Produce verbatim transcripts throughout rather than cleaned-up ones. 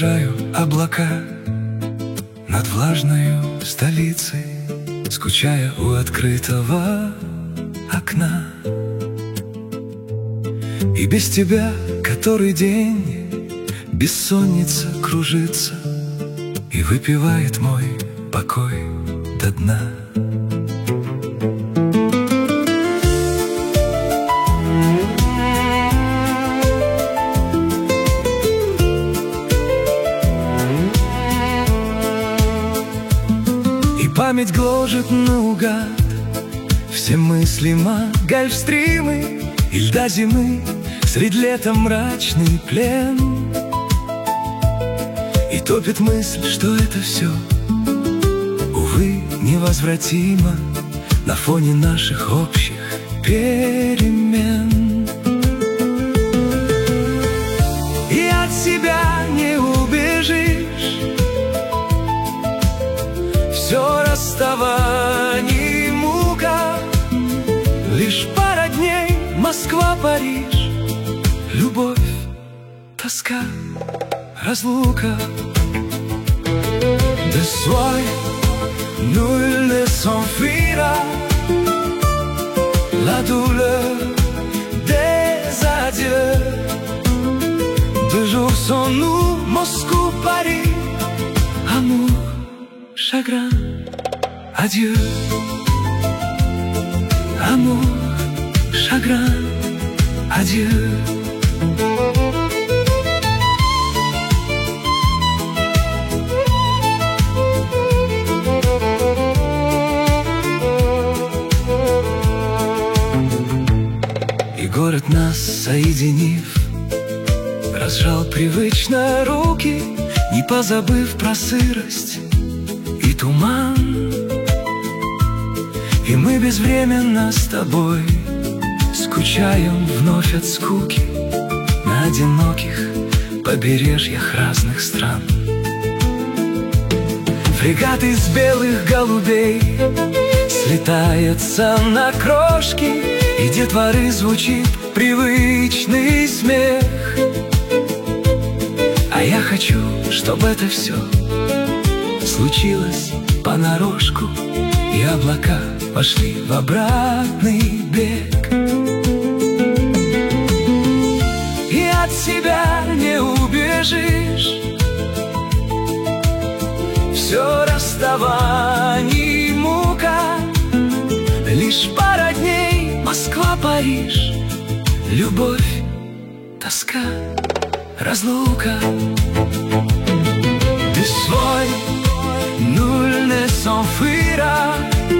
провожаю облака над влажною столицей, скучая у открытого окна. И без тебя который день бессонница кружится и выпивает мой покой до дна. Память гложет наугад все мыслимо гольфстримы и льда зимы, средь лета мрачный плен. И топит мысль, что это все, увы, невозвратимо на фоне наших общих перемен. И от себя не убежишь, все расставаний мука, лишь пара дней Москва-Париж, любовь, тоска, разлука. De soi, nul ne s'enfuira, la douleur des adieux. Deux jours sans nous, Moscou, Paris, amour, chagrin, adieu. Amour, chagrin, adieu. И город, нас соединив, разжал привычно руки, не позабыв про сырость и туман. И мы безвременно с тобой скучаем вновь от скуки на одиноких побережьях разных стран. Фрегат из белых голубей слетается на крошки, и детворы звучит привычный смех. А я хочу, чтобы это все случилось понарошку, и облака пошли в обратный бег. И от себя не убежишь, все расставаний мука, лишь пара дней Москва-Париж, любовь, тоска, разлука. De soi, nul ne s'enfuira,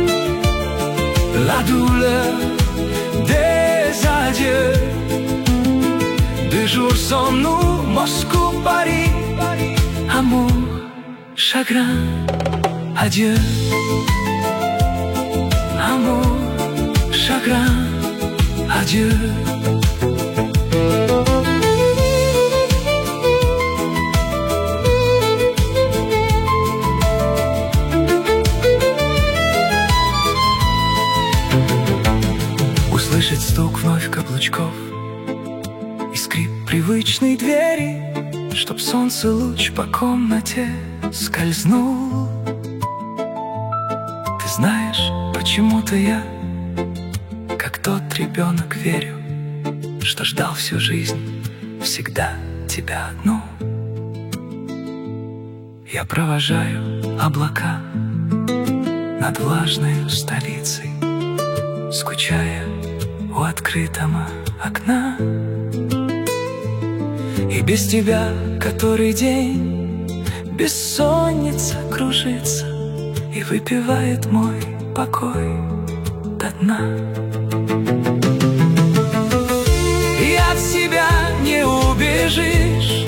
la douleur des adieux. Deux jours sans nous, Moscou, Paris, amour, chagrin, adieu. Amour, chagrin, adieu. Услышать стук вновь каблучков и скрип привычной двери, чтоб солнце луч по комнате скользнул. Ты знаешь, почему-то я, как тот ребенок, верю, что ждал всю жизнь всегда тебя одну. Я провожаю облака над влажной столицей, скучая у открытого окна. И без тебя который день бессонница кружится и выпивает мой покой до дна. И от себя не убежишь,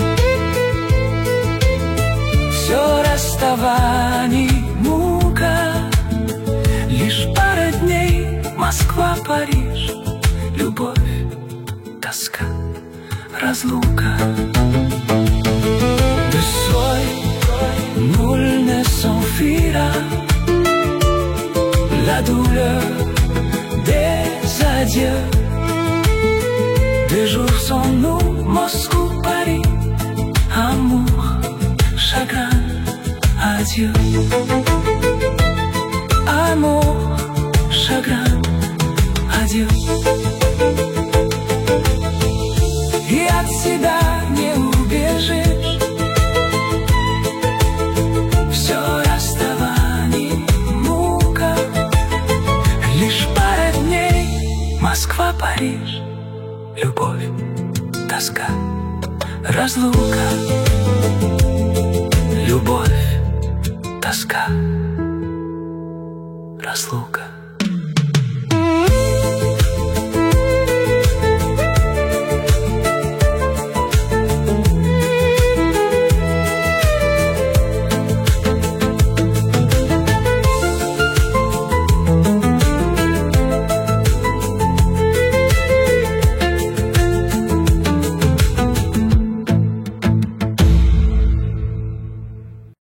все расставаний мука, лишь пара дней Москва-Париж, любовь, тоска, разлука. De soi, nul ne s'enfuira, la douleur des adieux. Deux jours sans nous, Moscou, Paris, amour, Шагран, адью. Амор, Шагран, адью. И от себя не убежишь. Все расставание мука. Лишь пара дней Москва, Париж. Любовь, тоска, разлука. Любовь, тоска, разлука.